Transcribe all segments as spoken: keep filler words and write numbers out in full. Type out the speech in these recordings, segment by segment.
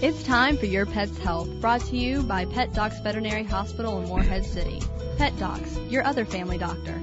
It's time for Your Pet's Health, brought to you by Pet Docs Veterinary Hospital in Morehead City. Pet Docs, your other family doctor.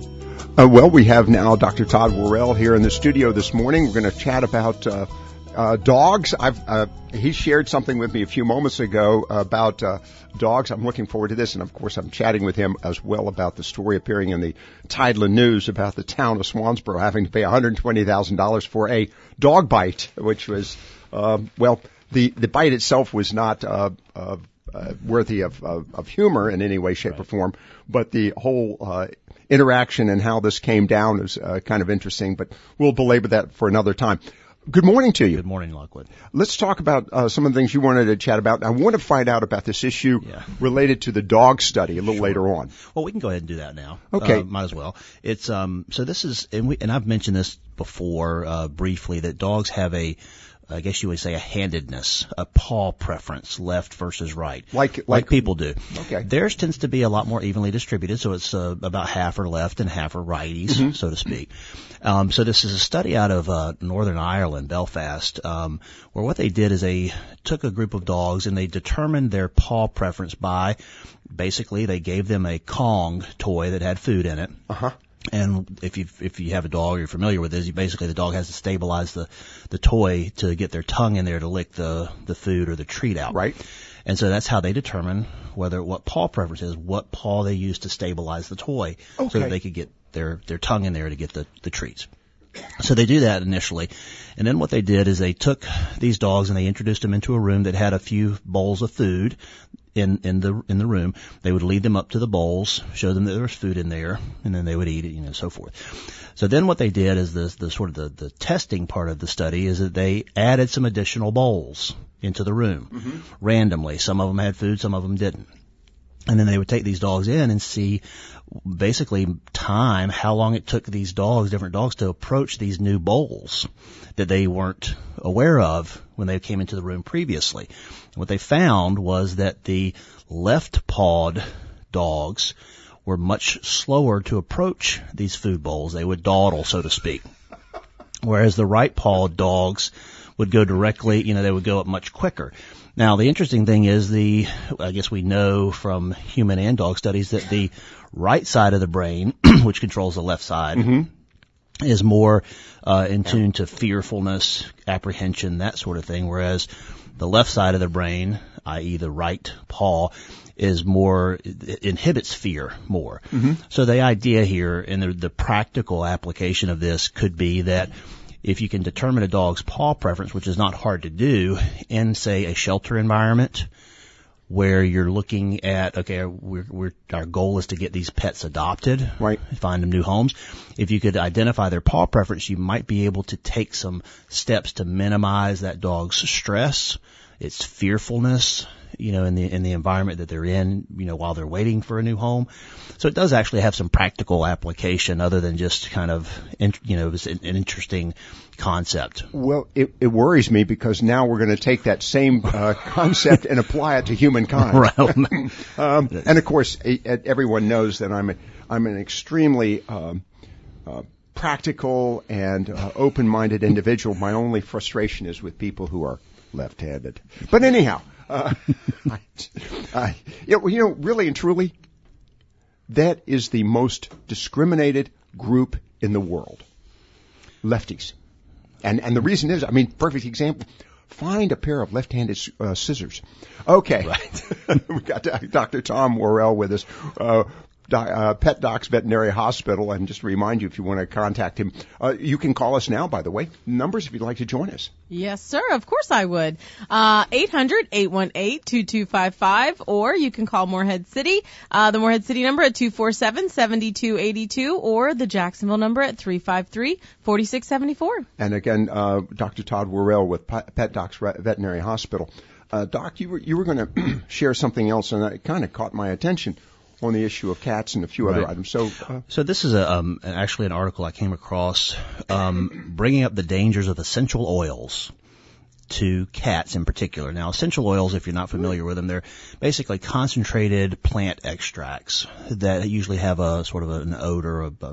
Uh, well, we have now Doctor Todd Worrell here in the studio this morning. We're going to chat about uh, uh, dogs. I've uh, he shared something with me a few moments ago about uh, dogs. I'm looking forward to this, and of course, I'm chatting with him as well about the story appearing in the Tideland News about the town of Swansboro having to pay one hundred twenty thousand dollars for a dog bite, which was uh, well. The, the bite itself was not uh, uh, uh, worthy of, of, of humor in any way, shape, right. or form, but the whole uh, interaction and how this came down is uh, kind of interesting, but we'll belabor that for another time. Good morning to you. Good morning, Lockwood. Let's talk about uh, some of the things you wanted to chat about. I want to find out about this issue yeah. related to the dog study a little sure. later on. Well, we can go ahead and do that now. Okay. Uh, might as well. It's um. So this is, and, we, and I've mentioned this before uh, briefly, that dogs have a I guess you would say a handedness, a paw preference, left versus right, like like, like people do. Okay. Theirs tends to be a lot more evenly distributed, so it's uh, about half are left and half are righties, mm-hmm. so to speak. Um, so this is a study out of uh, Northern Ireland, Belfast, um, where what they did is they took a group of dogs and they determined their paw preference by basically they gave them a Kong toy that had food in it. Uh-huh. And if you if you have a dog, you're familiar with this. You basically the dog has to stabilize the the toy to get their tongue in there to lick the the food or the treat out. Right. And so that's how they determine whether what paw preference is, what paw they use to stabilize the toy, okay. so that they could get their their tongue in there to get the the treats. So they do that initially, and then what they did is they took these dogs and they introduced them into a room that had a few bowls of food in in the in the room. They would lead them up to the bowls, show them that there was food in there, and then they would eat it, you know, so forth. So then what they did is the the sort of the the testing part of the study is that they added some additional bowls into the room mm-hmm. randomly. Some of them had food, some of them didn't. And then they would take these dogs in and see basically time, how long it took these dogs, different dogs, to approach these new bowls that they weren't aware of when they came into the room previously. And what they found was that the left-pawed dogs were much slower to approach these food bowls. They would dawdle, so to speak. Whereas the right-pawed dogs would go directly, you know, they would go up much quicker. Now, the interesting thing is the, I guess we know from human and dog studies that the right side of the brain, which controls the left side, mm-hmm. is more uh, in tune to fearfulness, apprehension, that sort of thing, whereas the left side of the brain, that is the right paw, is more, it inhibits fear more. Mm-hmm. So the idea here and the, the practical application of this could be that if you can determine a dog's paw preference, which is not hard to do, in, say, a shelter environment where you're looking at, okay, we're, we're, our goal is to get these pets adopted, right? Find them new homes. If you could identify their paw preference, you might be able to take some steps to minimize that dog's stress, its fearfulness, you know, in the in the environment that they're in, you know, while they're waiting for a new home. So it does actually have some practical application other than just kind of, you know, it was an interesting concept. Well, it, it worries me because now we're going to take that same uh, concept and apply it to humankind. Right. um, and of course, everyone knows that I'm a, I'm an extremely um, uh, practical and uh, open-minded individual. My only frustration is with people who are left-handed. But anyhow. Uh, I, I, you know, really and truly, that is the most discriminated group in the world. Lefties. And, and the reason is, I mean, perfect example, find a pair of left-handed uh, scissors. Okay. Right. We've got Doctor Tom Worrell with us. Uh, Uh, Pet Docs Veterinary Hospital, and just to remind you, if you want to contact him, uh, you can call us now, by the way. Numbers if you'd like to join us. Yes, sir. Of course I would. Uh, eight hundred, eight one eight, two two five five, or you can call Morehead City. Uh, the Morehead City number at two four seven, seven two eight two, or the Jacksonville number at three five three, four six seven four. And again, uh, Doctor Todd Worrell with Pet Docs Veterinary Hospital. Uh, Doc, you were, you were going to share something else, and it kind of caught my attention on the issue of cats and a few right. other items. So, uh, so this is a, um, actually an article I came across, um, bringing up the dangers of essential oils to cats in particular. Now, essential oils, if you're not familiar with them, they're basically concentrated plant extracts that usually have a sort of an odor, a, a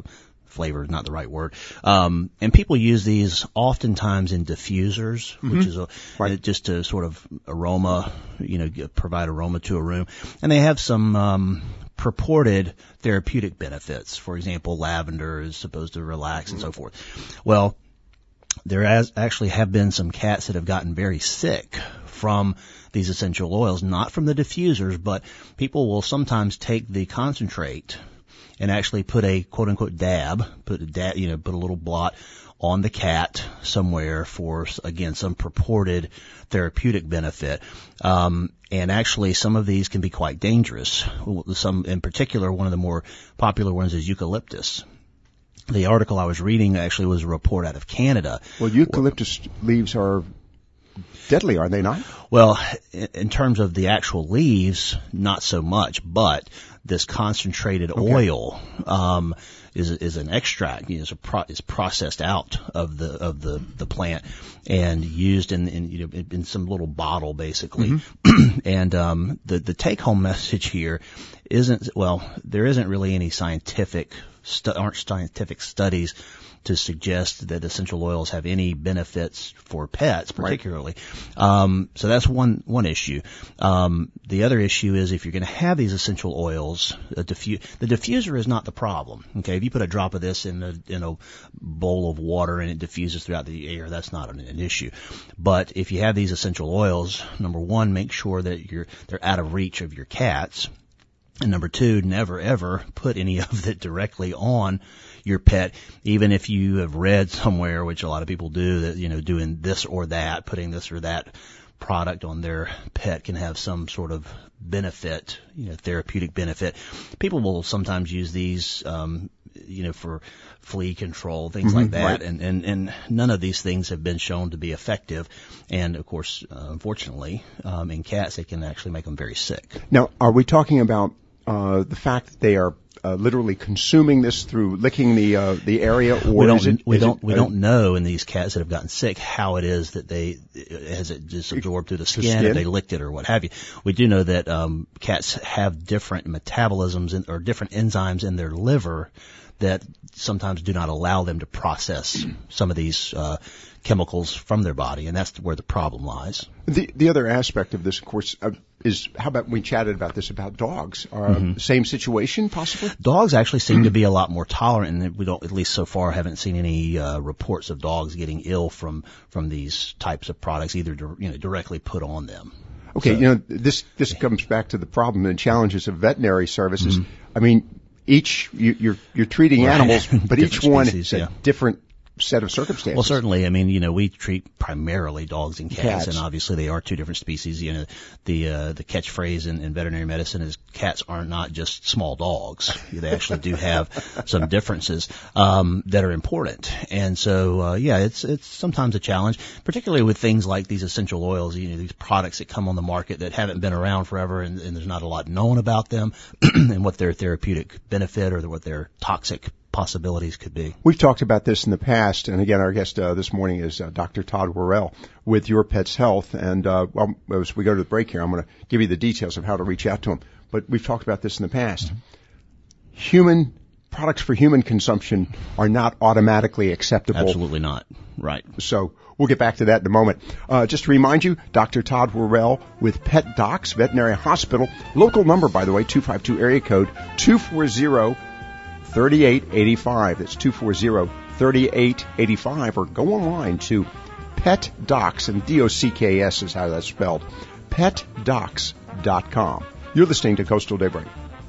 flavor is not the right word. Um, and people use these oftentimes in diffusers, mm-hmm. which is a, right. just to sort of aroma, you know, provide aroma to a room. And they have some, um, purported therapeutic benefits. For example, lavender is supposed to relax mm-hmm. and so forth. Well, there has actually have been some cats that have gotten very sick from these essential oils, not from the diffusers, but people will sometimes take the concentrate and actually put a quote unquote dab, put a dab, you know, put a little blot on the cat somewhere for, again, some purported therapeutic benefit. Um, and actually some of these can be quite dangerous. Some, in particular, one of the more popular ones is eucalyptus. The article I was reading actually was a report out of Canada. Well, eucalyptus leaves are deadly, are they not? Well, in terms of the actual leaves, not so much, but this concentrated okay. oil um, is is an extract, you know, is, a pro- is processed out of the of the, the plant and used in, in you know in some little bottle basically. Mm-hmm. And um, the the take home message here isn't, well, there isn't really any scientific stu- aren't scientific studies to suggest that essential oils have any benefits for pets, particularly. Right. Um, so that's one one issue. Um, the other issue is if you're going to have these essential oils, a diffu- the diffuser is not the problem. Okay, if you put a drop of this in a in a bowl of water and it diffuses throughout the air, that's not an, an issue. But if you have these essential oils, number one, make sure that you're they're out of reach of your cats. And number two, never ever put any of it directly on your pet, even if you have read somewhere, which a lot of people do, that, you know, doing this or that, putting this or that product on their pet can have some sort of benefit, you know, therapeutic benefit. People will sometimes use these, um, you know, for flea control, things mm-hmm, like that, right. and, and, and none of these things have been shown to be effective. And, of course, uh, unfortunately, um, in cats, it can actually make them very sick. Now, are we talking about uh, the fact that they are Uh, literally consuming this through licking the uh, the area, or we don't is it, we is don't it, we uh, don't know in these cats that have gotten sick how it is that they has it just absorbed through the skin, the skin, if they licked it or what have you. We do know that um, cats have different metabolisms in, or different enzymes in their liver that sometimes do not allow them to process some of these uh, chemicals from their body, and that's where the problem lies. The the other aspect of this, of course, uh, is how about we chatted about this about dogs? Uh, mm-hmm. Same situation, possibly. Dogs actually seem to be a lot more tolerant, and we don't, at least so far, haven't seen any uh, reports of dogs getting ill from from these types of products, either you know directly put on them. Okay, so, you know this this comes back to the problem and challenges of veterinary services. Mm-hmm. I mean, each you, you're you're treating right. animals, but each one species, is yeah. a different set of circumstances. Well, certainly. I mean, you know, we treat primarily dogs and cats, cats. and obviously they are two different species. You know, the uh, the catchphrase in, in veterinary medicine is cats are not just small dogs. They actually do have some differences um, that are important. And so, uh, yeah, it's it's sometimes a challenge, particularly with things like these essential oils. You know, these products that come on the market that haven't been around forever, and, and there's not a lot known about them and what their therapeutic benefit or what their toxic possibilities could be. We've talked about this in the past, and again, our guest uh, this morning is uh, Doctor Todd Worrell with Your Pet's Health. And uh, well, as we go to the break here, I'm going to give you the details of how to reach out to him. But we've talked about this in the past. Mm-hmm. Human products for human consumption are not automatically acceptable. Absolutely not. Right. So we'll get back to that in a moment. Uh, just to remind you, Doctor Todd Worrell with Pet Docs Veterinary Hospital. Local number, by the way, two five two area code two four zero, three eight eight five. That's two four zero, three eight eight five. Or go online to Pet Docs, and D O C K S is how that's spelled, pet docs dot com. You're listening to Coastal Daybreak.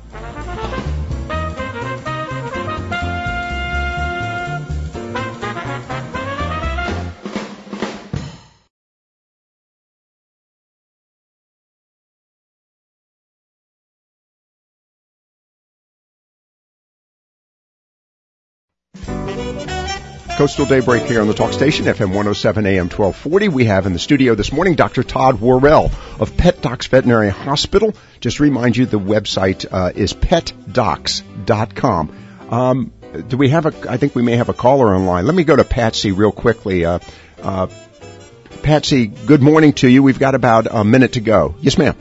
Coastal Daybreak here on the Talk Station, F M one oh seven, A M twelve forty. We have in the studio this morning Doctor Todd Worrell of Pet Docs Veterinary Hospital. Just to remind you, the website uh, is pet docs dot com. Um, do we have a, I think we may have a caller online. Let me go to Patsy real quickly. Uh, uh, Patsy, good morning to you. We've got about a minute to go. Yes, ma'am.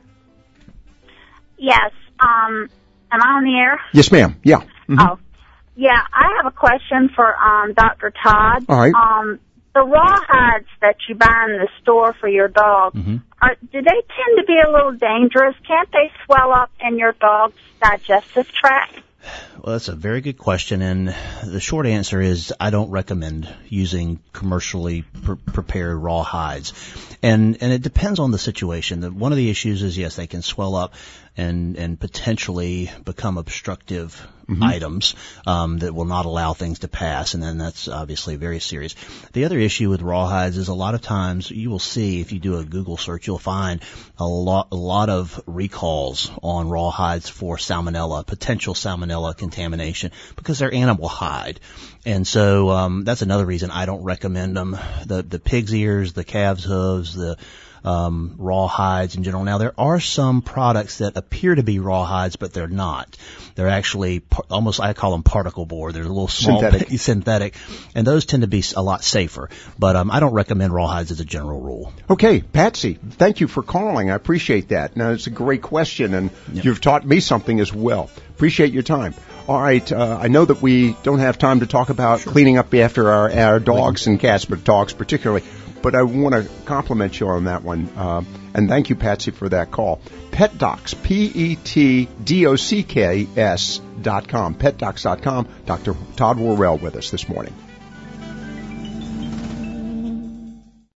Yes. Um, am I on the air? Yes, ma'am. Yeah. Mm-hmm. Oh. Yeah, I have a question for um, Doctor Todd. All right. Um, the rawhides that you buy in the store for your dog, Mm-hmm. are, do they tend to be a little dangerous? Can't they swell up in your dog's digestive tract? Well, that's a very good question, and the short answer is I don't recommend using commercially pre- prepared raw hides. And and it depends on the situation. The, one of the issues is, yes, they can swell up and and potentially become obstructive mm-hmm. items um, that will not allow things to pass, and then that's obviously very serious. The other issue with raw hides is a lot of times you will see, if you do a Google search, you'll find a lot a lot of recalls on raw hides for salmonella, potential salmonella contamination, because they're animal hide. And so um, that's another reason I don't recommend them. The the pig's ears, the calf's hooves, the um, raw hides in general. Now, there are some products that appear to be raw hides, but they're not. They're actually par- almost, I call them particle board. They're a little small, synthetic, synthetic, and those tend to be a lot safer. But um, I don't recommend raw hides as a general rule. Okay, Patsy, thank you for calling. I appreciate that. Now, it's a great question, and yep. you've taught me something as well. Appreciate your time. All right, uh, I know that we don't have time to talk about sure. cleaning up after our, our dogs and cats, but dogs particularly. But I want to compliment you on that one. Uh, and thank you, Patsy, for that call. PetDocs, P E T D O C K S dot com, PetDocs dot com. Doctor Todd Worrell with us this morning.